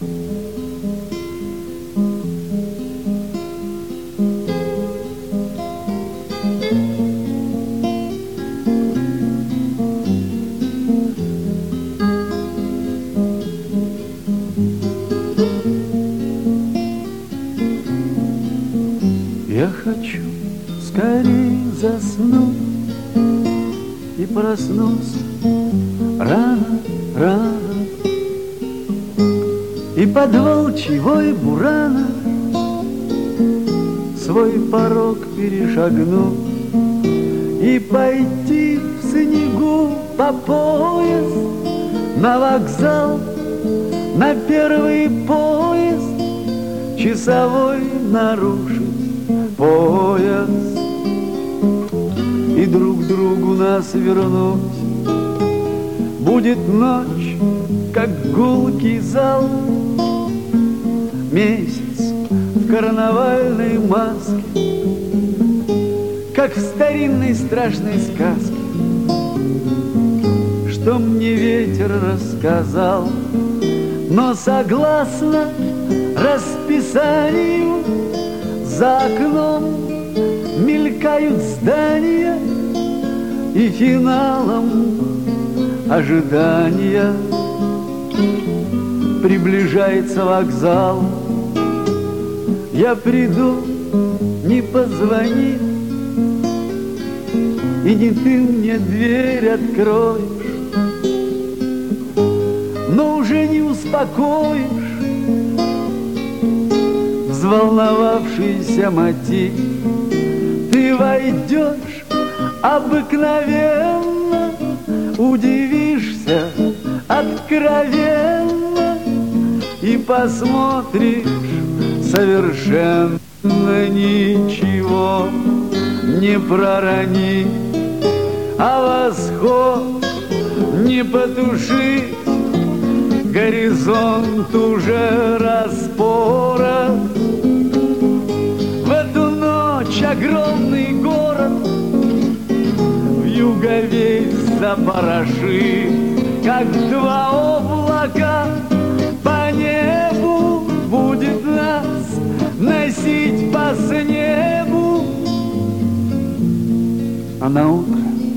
Я хочу скорее заснуть и проснуться рано, рано, и под волчий вой бурана свой порог перешагнуть и пойти в снегу по пояс на вокзал, на первый поезд часовой нарушить пояс и друг другу нас вернуть. Будет ночь, как гулкий зал, месяц в карнавальной маске, как в старинной страшной сказке, что мне ветер рассказал. Но согласно расписанию за окном мелькают здания, и финалом ожидания приближается вокзал. Я приду, не позвони, и не ты мне дверь откроешь, но уже не успокоишь взволновавшийся мотив. Ты войдешь обыкновенно, удивишься откровенно и посмотришь совершенно ничего не пророни, а восход не потушить, горизонт уже распорот. В эту ночь огромный город вьюга весь запорошит, как два облака по небу будет нас носить по снегу. А на утро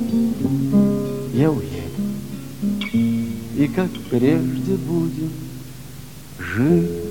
я уеду, и как прежде будем жить.